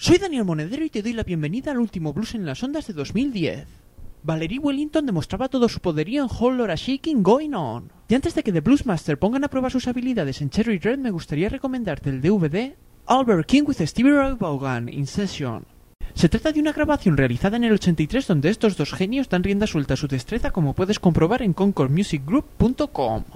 Soy Daniel Monedero y te doy la bienvenida al último Blues en las Ondas de 2010. Valerie Wellington demostraba todo su poderío en Whole Lotta Shaking Going On. Y antes de que The Bluesmaster pongan a prueba sus habilidades en Cherry Red, me gustaría recomendarte el DVD Albert King with Stevie Ray Vaughan in Session. Se trata de una grabación realizada en el 83 donde estos dos genios dan rienda suelta a su destreza, como puedes comprobar en concordmusicgroup.com.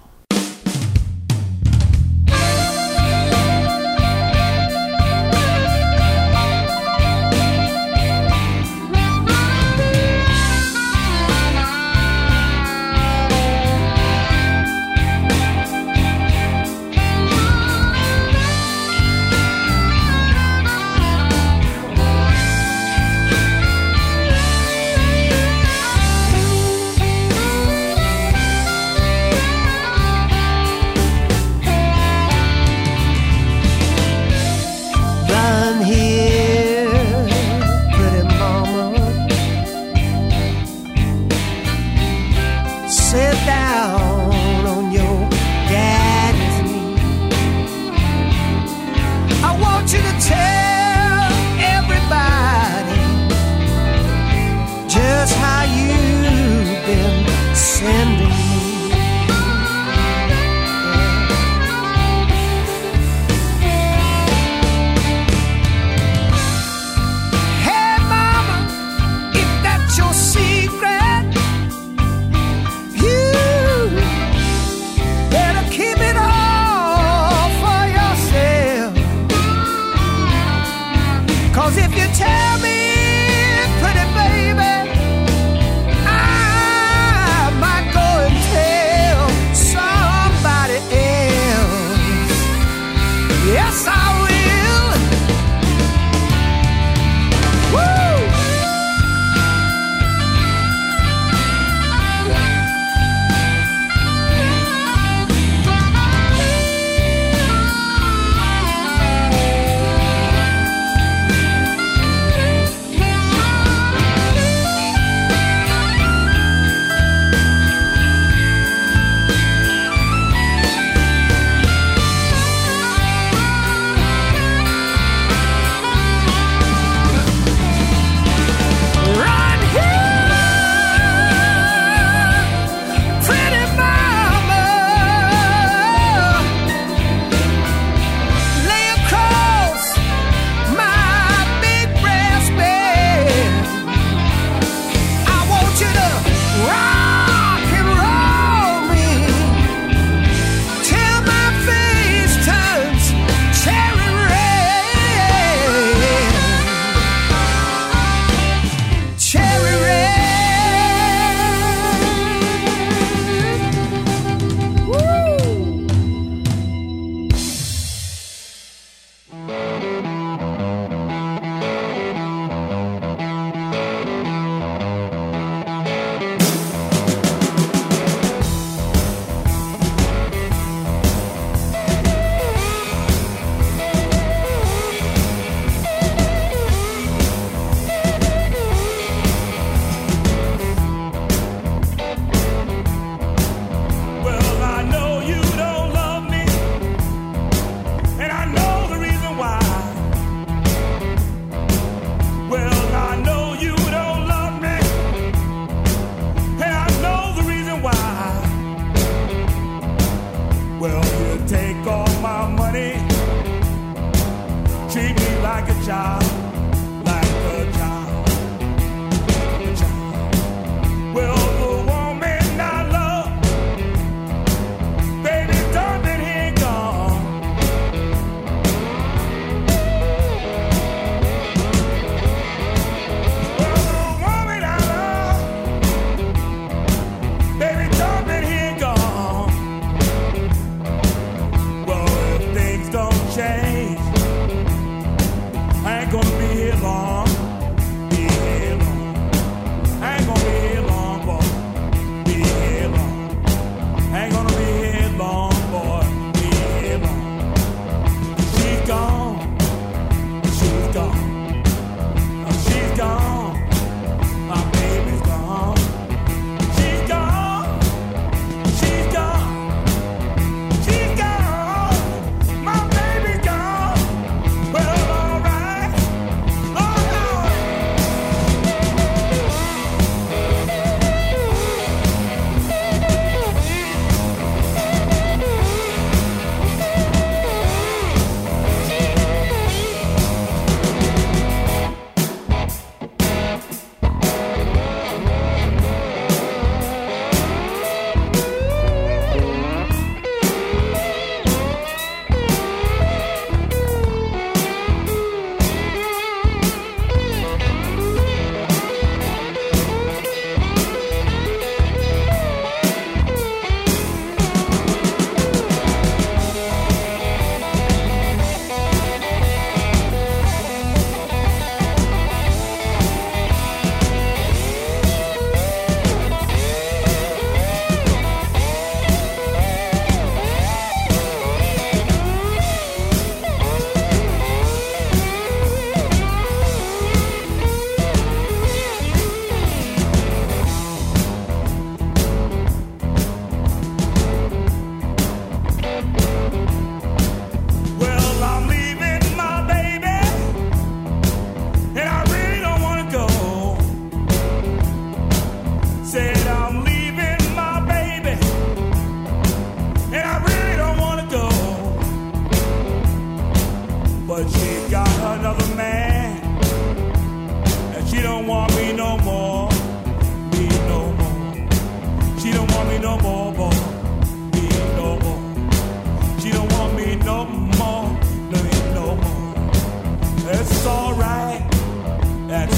Change. I ain't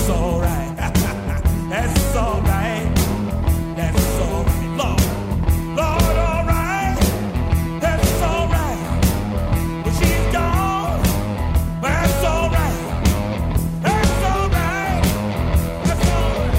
alright. That's alright. That's alright. Lord, alright. That's alright. But she's gone. That's alright. That's alright. That's alright.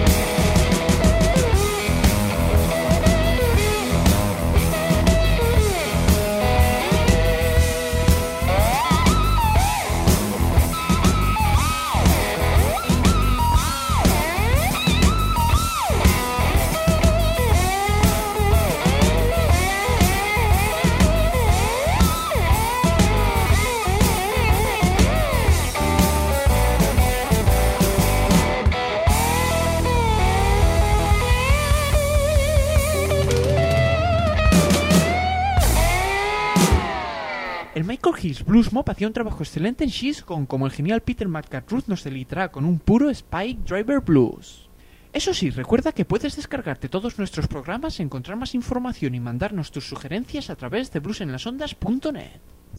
El Michael Hills Blues Mob hacía un trabajo excelente en She's Gone, como el genial Peter McCartruth nos deleitará con un puro Spike Driver Blues. Eso sí, recuerda que puedes descargarte todos nuestros programas, encontrar más información y mandarnos tus sugerencias a través de bluesenlasondas.net.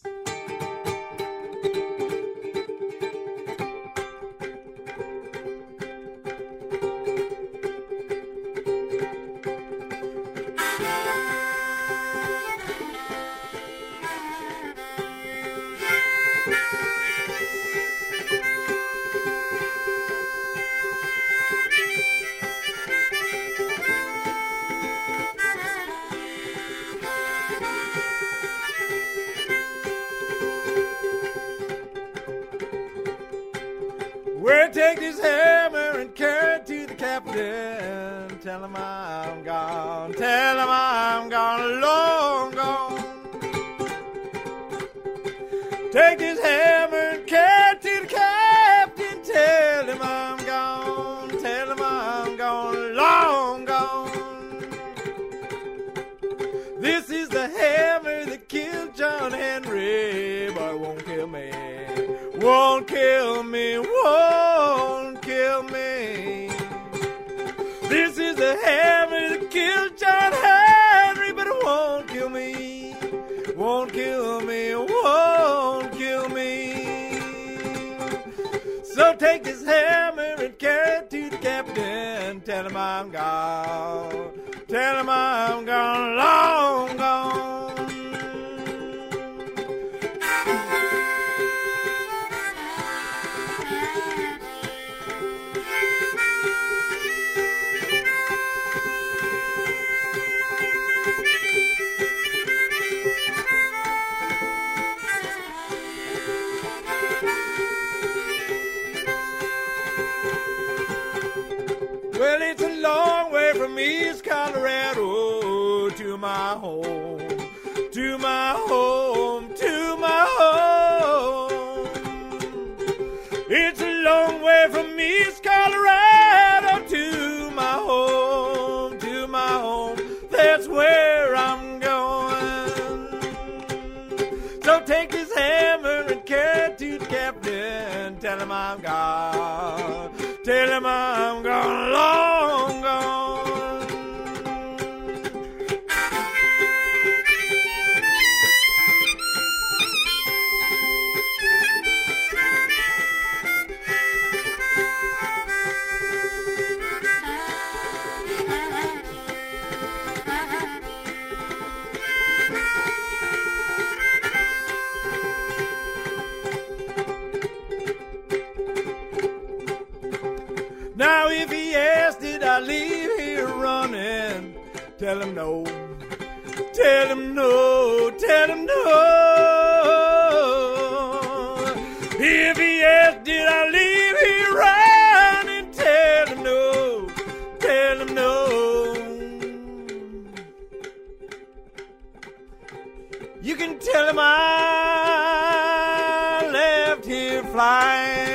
Well, take this hammer and carry it to the captain. Tell him I'm gone. Tell him I'm gone, long gone. Take this hammer and carry it to the captain. Tell him I'm gone. Tell him I'm gone, long gone. This is the hammer that killed John Henry, but it won't kill me. Won't kill me, won't kill me. This is the hammer that killed John Henry, but it won't kill me. Won't kill me, won't kill me. So take this hammer and carry it to the captain. Tell him I'm gone. Tell him I'm gone, long gone. Well, it's a long way from East Colorado to my home, to my home, to my home. It's a long way from East Colorado to my home, to my home. That's where I'm going. So take this hammer and carry it to the captain. Tell him I'm gone. Tell him I'm gone, long gone. Now if he asks, did I leave here running? Tell him no. Tell him no. Tell him no. If he asks, did I leave here running? Tell him no. Tell him no. You can tell him I left here flying.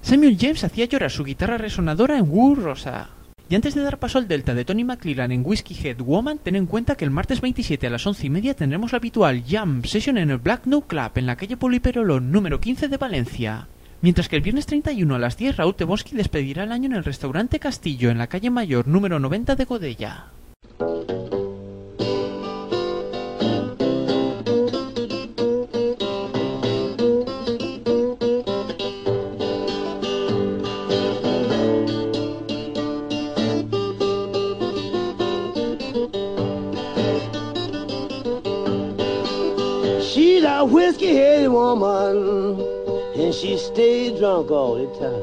Samuel James hacía llorar su guitarra resonadora en Woo Rosa. Y antes de dar paso al Delta de Tony McClellan en Whiskey Head Woman, ten en cuenta que el martes 27 a las 11:30 tendremos la habitual Jam Session en el Black Note Club en la calle Poliperolón número 15 de Valencia. Mientras que el viernes 31 a las 10 Raúl Tebonsky despedirá el año en el restaurante Castillo en la calle Mayor número 90 de Godella. She's a whiskey-headed woman, and she stayed drunk all the time.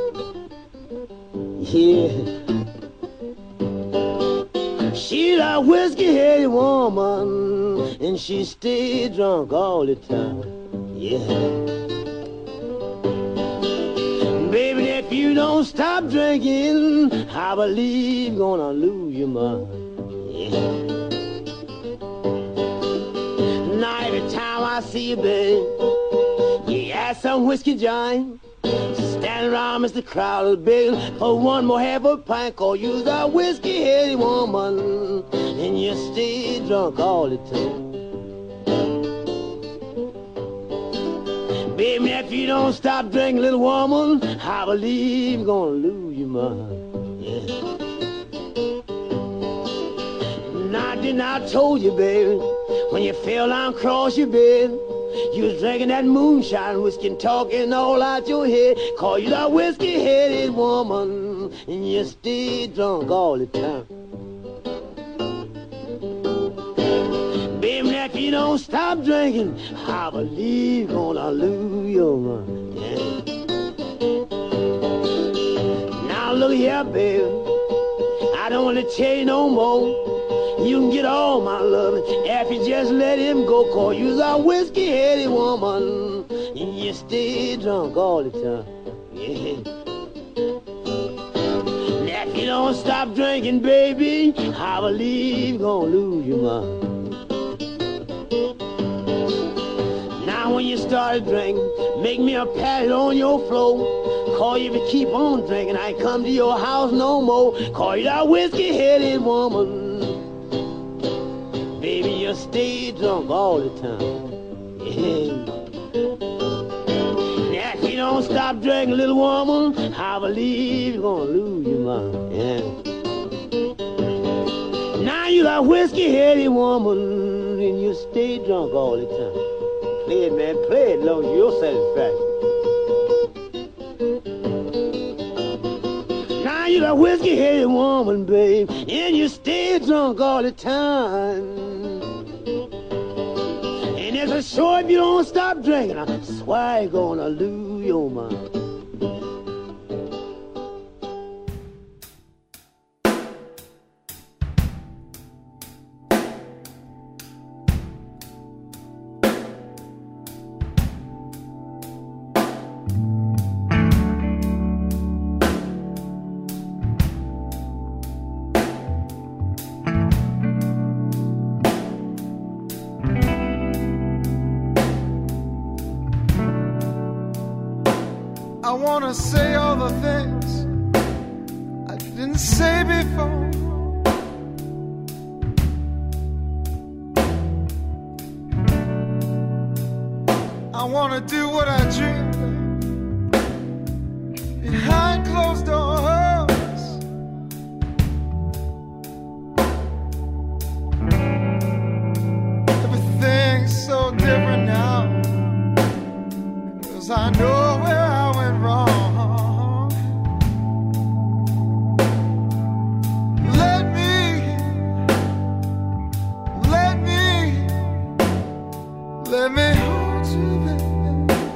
Yeah. She's a whiskey-headed woman, and she stayed drunk all the time. Yeah. Baby, if you don't stop drinking, I believe you're gonna lose your mind. Yeah. Now every time I see you, babe, you ask some whiskey giant, stand around Mr. Crowder begging for one more half a pint, 'cause you's a whiskey-headed woman, and you stay drunk all the time. Baby, if you don't stop drinking, little woman, I believe you're gonna lose your mind. Yeah. Now, didn't I told you, baby, when you fell down across your bed, you was drinking that moonshine whiskey and talking all out your head, 'cause you're a whiskey-headed woman, and you stay drunk all the time. Baby, if you don't stop drinking, I believe you're gonna lose your mind. Yeah. Now look here, baby, I don't want to tell you no more. You can get all my loving if you just let him go, 'cause you's a whiskey-headed woman, and you stay drunk all the time. Yeah. Now if you don't stop drinking, baby, I believe you're gonna lose your mind. Now when you started drinking, make me a patty on your floor, 'cause if you keep on drinking, I ain't come to your house no more, 'cause you're a whiskey-headed woman. Baby, you stay drunk all the time. Yeah. Now, if you don't stop drinking, little woman, I believe you're gonna lose your mind. Yeah. Now you're a whiskey-headed woman, and you stay drunk all the time. Play it, man. Play it long as your satisfaction. Now you're a whiskey-headed woman, babe, and you stay drunk all the time. And it's a sure if you don't stop drinking, I swear you're gonna lose your mind. I wanna say all the things I didn't say before. I wanna do what I dream behind closed doors. Everything's so different now, 'cause I know where I went wrong. Let me hold you, baby.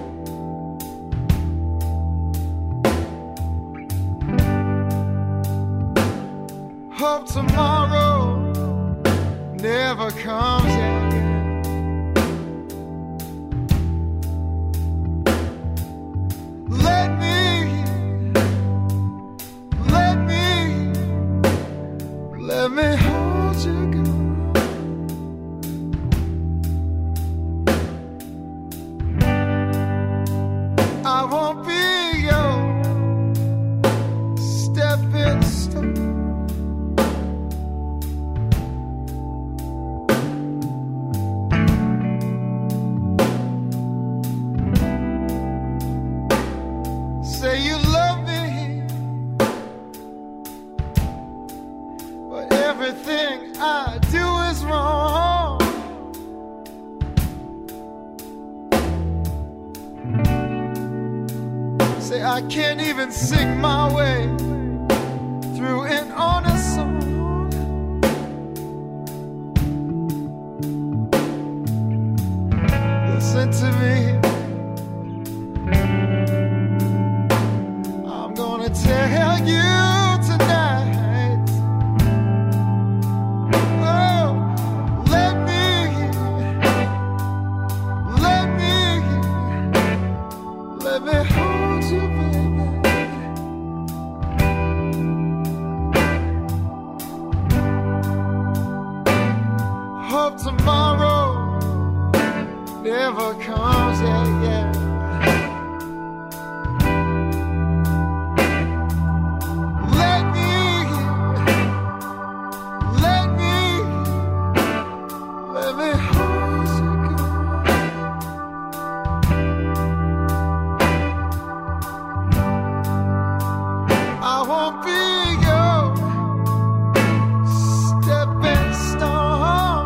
Hope tomorrow never comes again. Let me hold you, girl. I won't be your Say I can't even sing my way through an honest song. Listen to me. I'm gonna tell you tonight. Oh, let me hold you, baby. Hope tomorrow never comes, yeah, yeah. Let me hold you, girl. I won't be your stepping stone.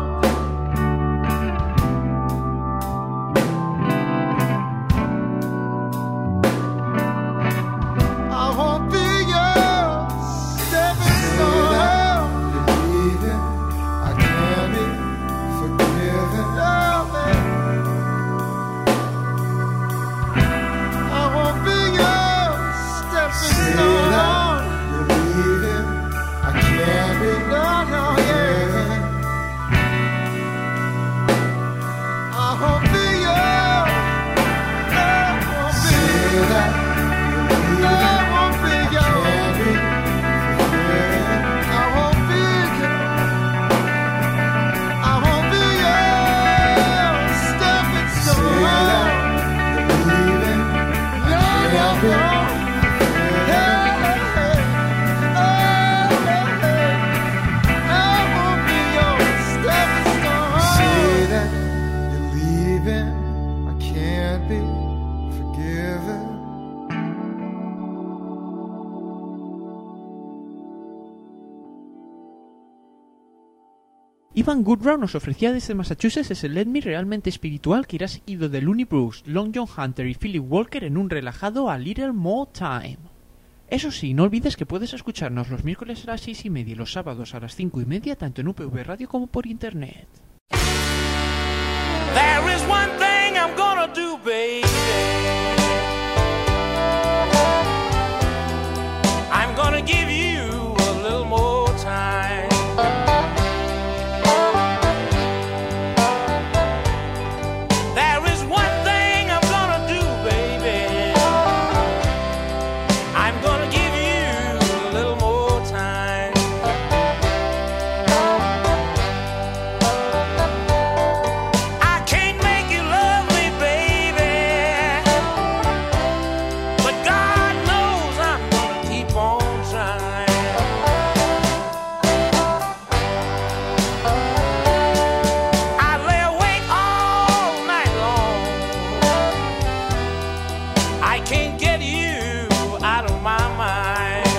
I won't be your stepping stone. Believing I can be forgiven. Oh, man. I won't be your stepping stone. Believing I can be forgiven. I won't be your. I won't be that. I won't be your. I won't be your. I won't be your stepping stone. No, no, no. Hey, hey, I won't be your stepping stone. Say that you're leaving. I can't be forgiven. Ivan Goodrow nos ofrecía desde Massachusetts ese Let Me realmente espiritual que irá seguido de Looney Bruce, Long John Hunter y Philip Walker en un relajado A Little More Time. Eso sí, no olvides que puedes escucharnos los miércoles a las 6:30 y los sábados a las 5:30 tanto en UPV Radio como por internet. There is one thing I'm gonna do, baby. I'm gonna give you a little more time. There is one thing I'm gonna do, baby. I'm gonna give you a little more time. I can't make you love me, baby, but God knows I'm gonna keep on trying. I lay awake all night long. I can't get you out of my mind.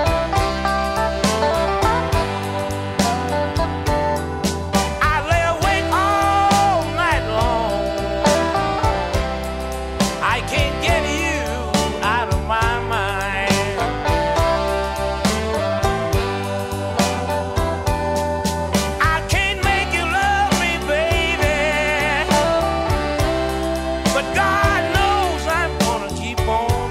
I lay awake all night long. I can't get you out of my mind. I can't make you love me, baby, but God knows I'm gonna keep on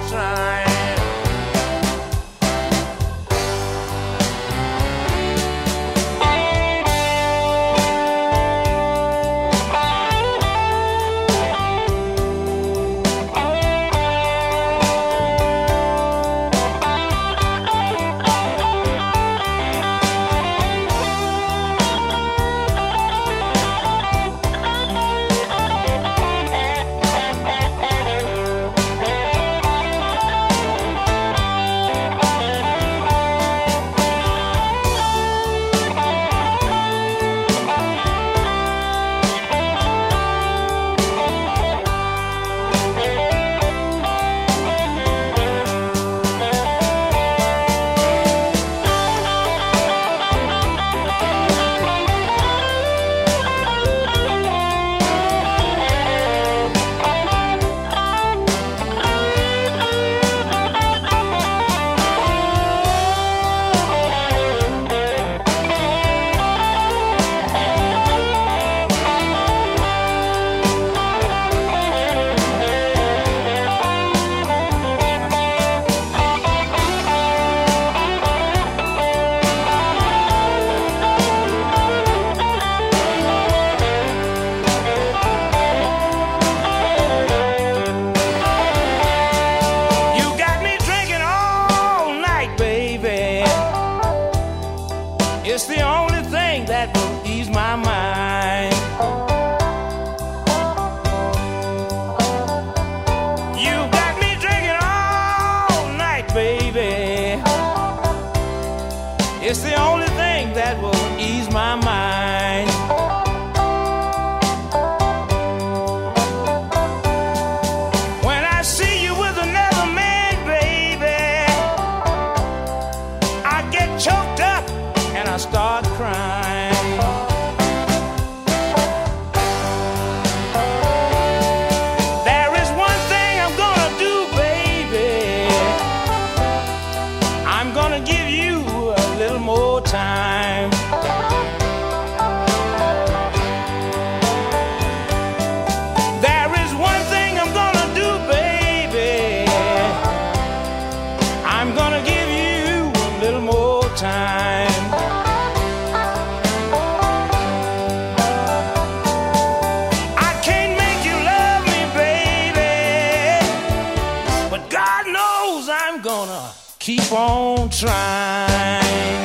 gonna keep on trying.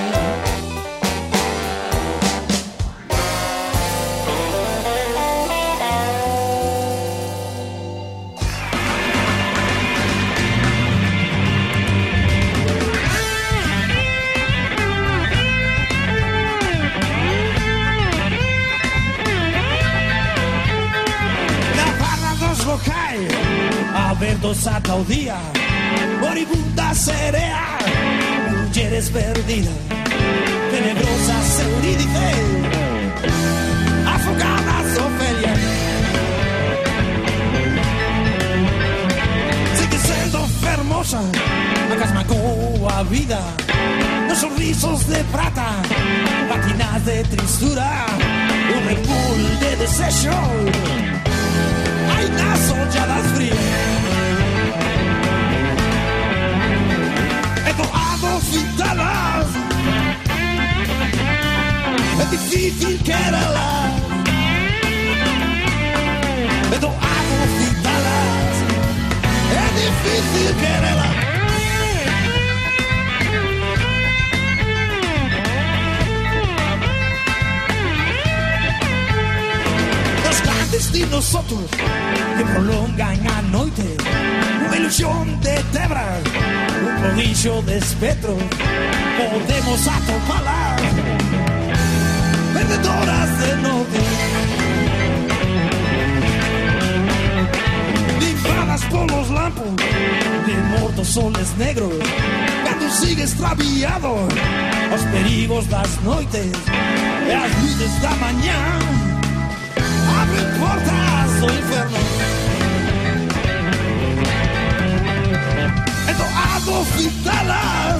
Averdosata o día, moribunda serea, mujeres perdidas, tenebrosas Eurídice, afogadas Ofelia. Sigue sendo fermosa, a casmacou a vida, nos sorrisos de prata, patinas de tristura, un repul de desecho. Ai, nas olhadas frias é doado fitá-las, é difícil querê-las, é doado fitá-las, é difícil querê-las. Destinos outros que prolongan a noite, unha ilusión de tebras, un prodigio de espectros, podemos atopalas, perdedoras de noite, limpradas polos lampos de mortos soles negros, cando sigue extraviado os perigos das noites e as luces da mañá. Abre portas do inferno. É doado fitá-las,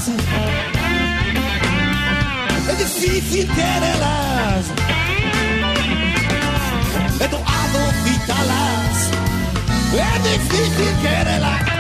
é difícil querê-las, é doado fitá-las, é difícil querê-las.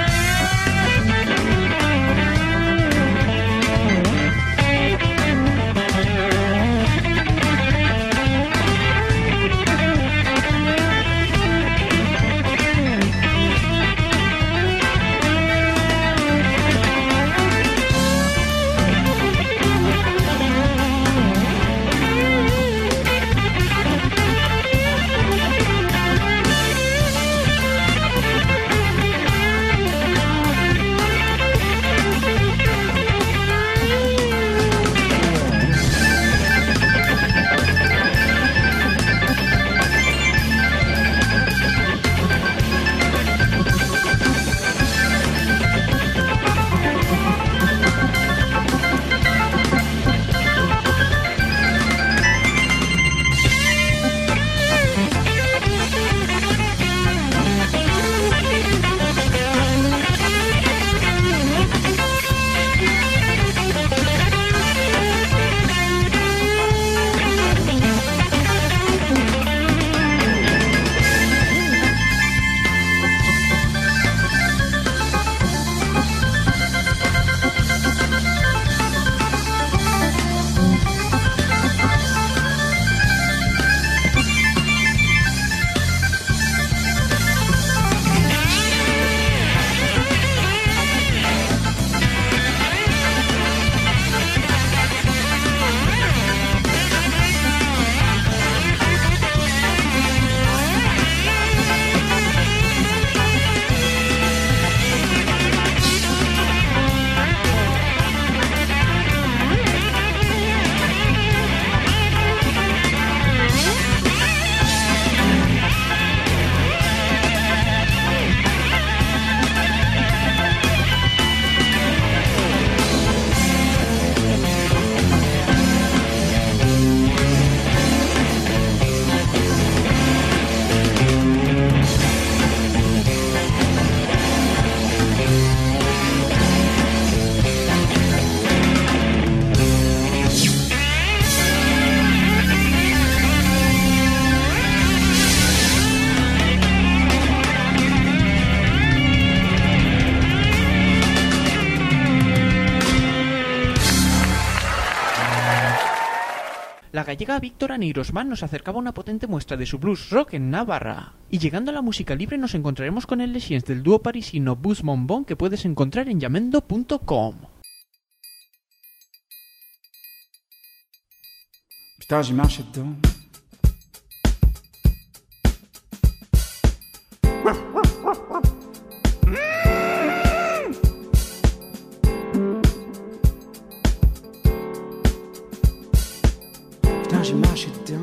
gallega Víctora Neirosman nos acercaba una potente muestra de su blues rock en Navarra. Y llegando a la música libre nos encontraremos con el Legends del dúo parisino Buzz Monbon que puedes encontrar en yamendo.com. Putain, j'ai marché dedans. Putain, j'ai marché dedans.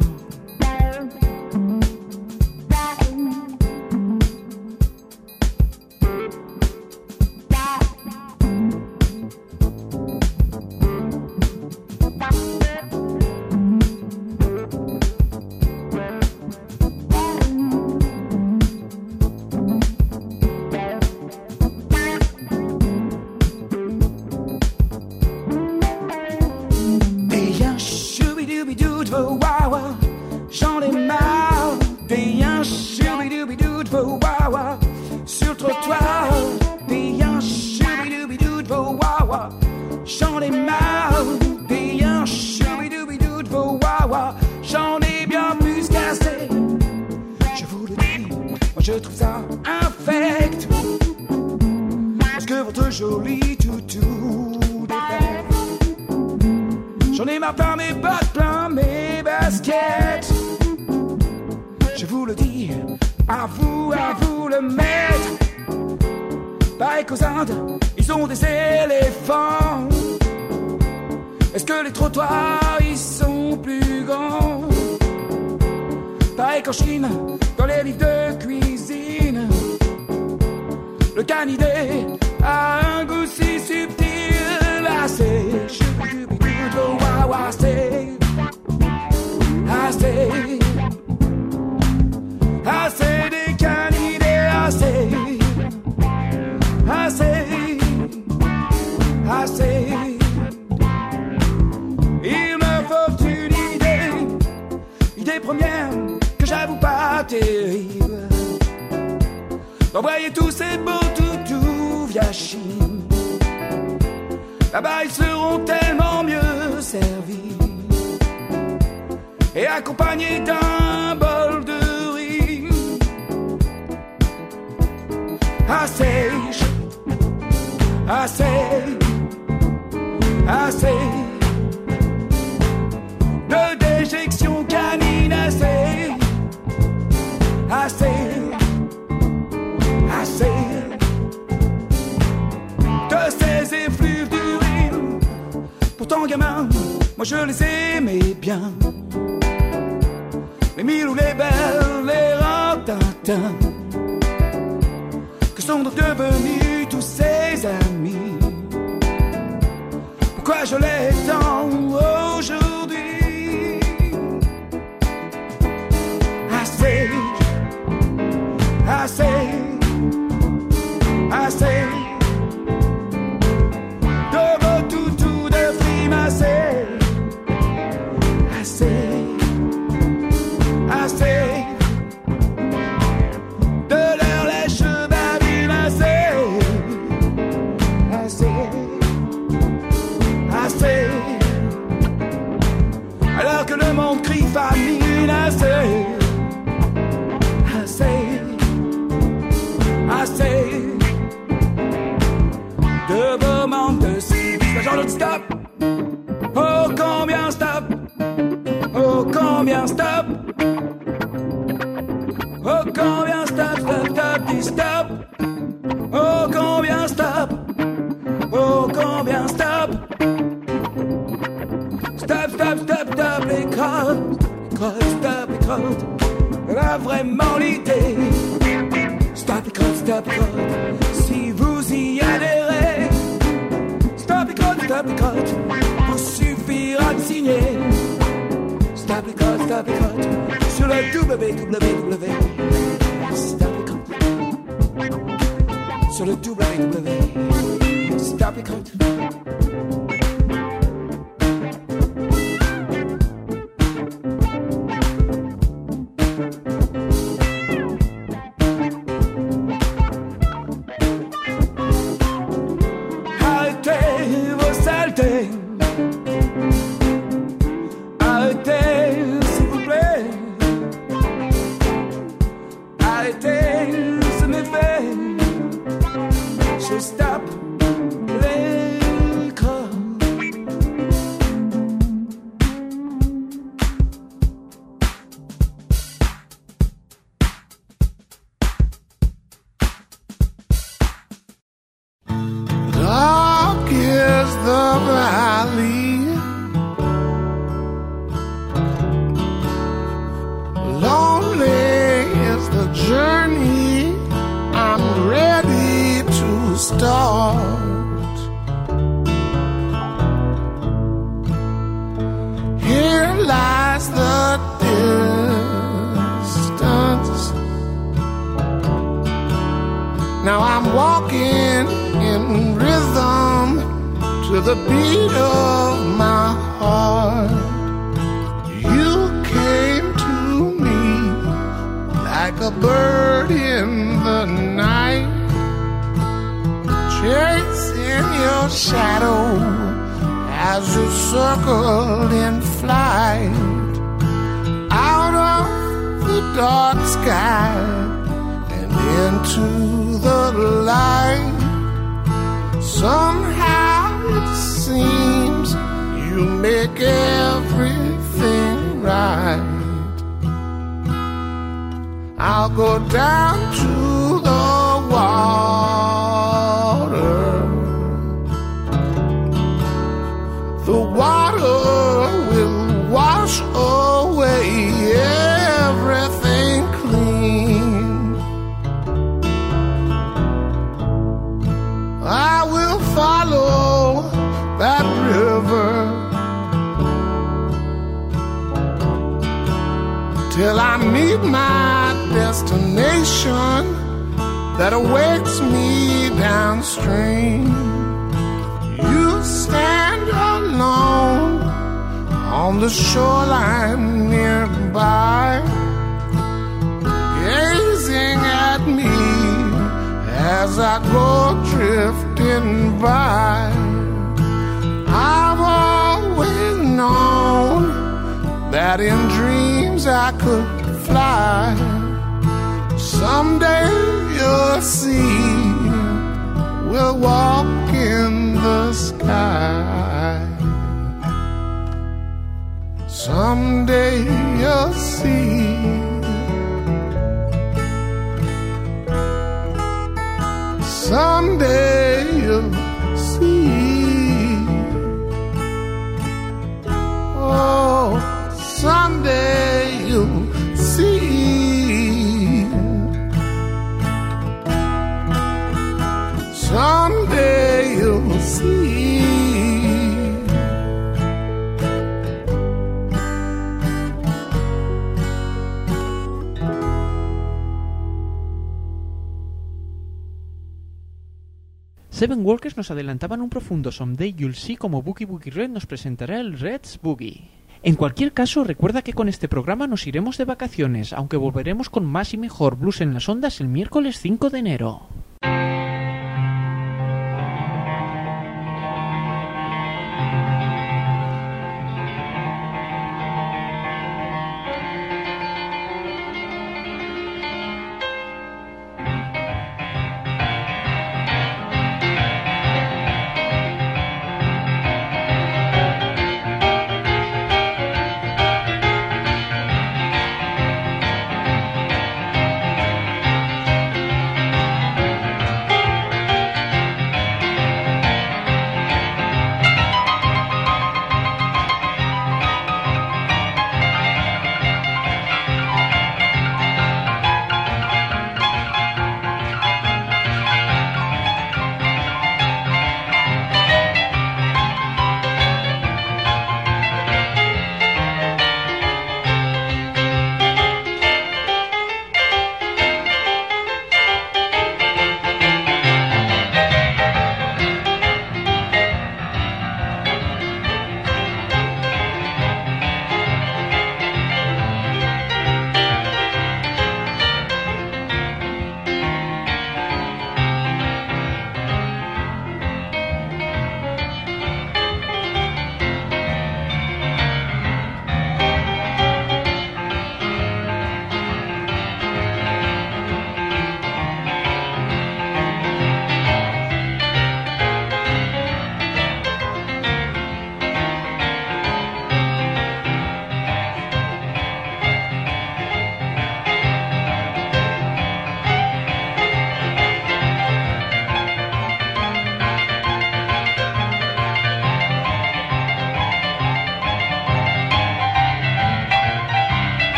J'en ai marre des un choubidoubidou de vos wawa sur le trottoir. Des un choubidoubidou de vos wawa. J'en ai marre des un choubidoubidou de vos wawa. J'en ai bien plus qu'assez. Je vous le dis, moi je trouve ça infect. Parce que votre joli toutou défait. J'en ai marre plein mes bottes, plein mes baskets. Je vous le dis, à vous le maître. Pareil qu'aux Indes, ils ont des éléphants. Est-ce que les trottoirs, ils sont plus grands? Pareil qu'en Chine, dans les livres de cuisine. Le canidé a un goût si subtil, assez. Assez des canidés, assez. Il me faut une idée première que j'avoue pas terrible. D'envoyer tous ces beaux toutous via Chine. Là-bas ils seront tellement mieux servis et accompagnés d'un bol de riz. Assez de déjection canine, assez de ces effluves d'urine. Pourtant gamin, moi je les aimais bien. Les mille ou les belles, les rintintins. Que sont donc devenus tous ces amis? Pourquoi je les tant aujourd'hui? Assez de vos toutous de frimes, assez de leur lèche babine, assez alors que le monde crie famine, assez de vos manques de civisme. Genre de stop. Oh combien stop. Oh combien stop. Oh combien stop, stop, stop, dis stop. Oh combien stop. Oh combien stop. Stop, stop, stop, stop les crottes. Stop les crottes. Là vraiment l'idée. Stop les crottes, si vous y adhérez. Stop les crottes, vous suffira de signer. Stop les crottes, sur le www. Stop les crottes, sur le www. Stop les crottes. Arrêtez So stop, play club. Dark is the valley, lonely is the journey. I'm ready to start. Here lies the distance. Now I'm walking in rhythm to the beat of my heart. You came to me like a bird in the night, chasing your shadow as you circled in flight out of the dark sky and into the light. Somehow it seems you make everything right. I'll go down to the water. The water will wash away everything clean. I will follow that river till I meet my destination that awaits me downstream. You stand alone on the shoreline nearby, gazing at me as I go drifting by. I've always known that in dreams I could fly. Someday you'll see we'll walk in the sky. Someday you'll see. Someday you'll see. Oh, someday you'll see. Someday you'll see. Seven Workers nos adelantaban un profundo Someday You'll See como Boogie Boogie Red nos presentará el Red's Boogie. En cualquier caso, recuerda que con este programa nos iremos de vacaciones, aunque volveremos con más y mejor blues en las ondas el miércoles 5 de enero.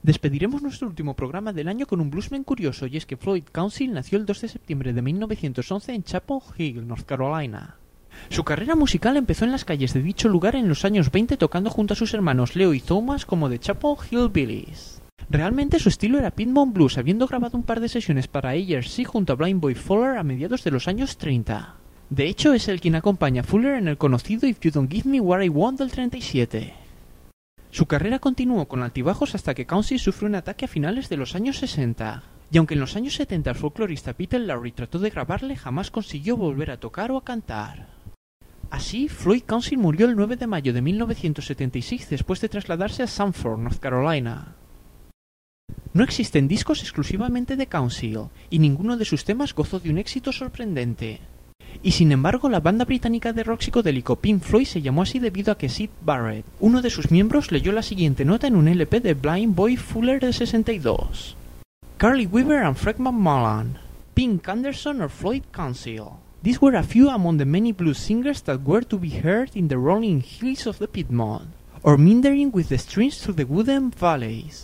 Despediremos nuestro último programa del año con un bluesman curioso, y es que Floyd Council nació el 2 de septiembre de 1911 en Chapel Hill, North Carolina. Su carrera musical empezó en las calles de dicho lugar en los años 20 tocando junto a sus hermanos Leo y Thomas como The Chapel Hillbillies. Realmente su estilo era Piedmont Blues, habiendo grabado un par de sesiones para ARC junto a Blind Boy Fuller a mediados de los años 30. De hecho, es él quien acompaña a Fuller en el conocido If You Don't Give Me What I Want del 37. Su carrera continuó con altibajos hasta que Council sufrió un ataque a finales de los años 60. Y aunque en los años 70 el folclorista Peter Lowry trató de grabarle, jamás consiguió volver a tocar o a cantar. Así, Floyd Council murió el 9 de mayo de 1976 después de trasladarse a Sanford, North Carolina. No existen discos exclusivamente de Council, y ninguno de sus temas gozó de un éxito sorprendente. Y sin embargo, la banda británica de rock psicodélico Pink Floyd se llamó así debido a que Syd Barrett, uno de sus miembros, leyó la siguiente nota en un LP de Blind Boy Fuller del 62. Carly Weaver and Fred McMullen, Pink Anderson or Floyd Council. These were a few among the many blues singers that were to be heard in the rolling hills of the Piedmont, or meandering with the streams through the wooded valleys.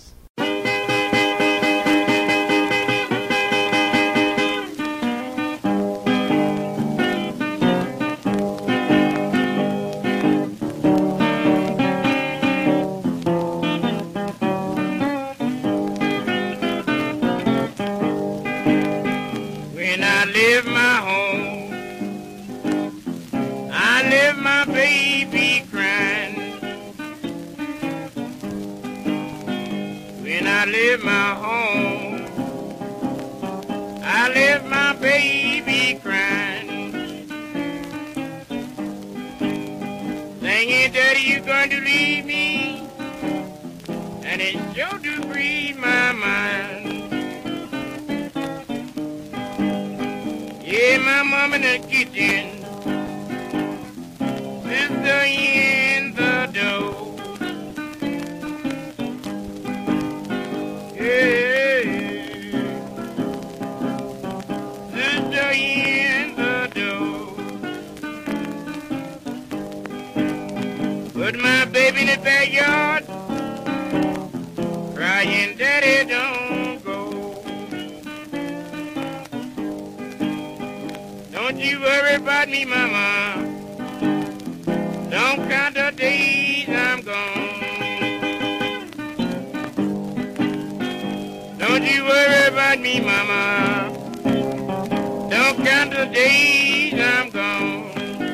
I live my home. I left my baby crying, singing, Daddy, you going to leave me? And it sure do breathe my mind. Yeah, my mom in the kitchen, sister in the door. Sister in the door. Put my baby in the backyard, crying, Daddy, don't go. Don't you worry about me, Mama. Don't count the days I'm gone. Don't you worry about me, Mama. Don't count the days I'm gone.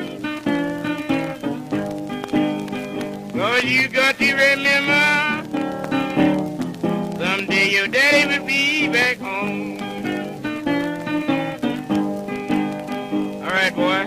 'Cause you got to remember, someday your daddy will be back home. All right, boy.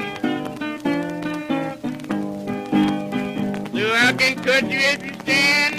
Cut you if you stand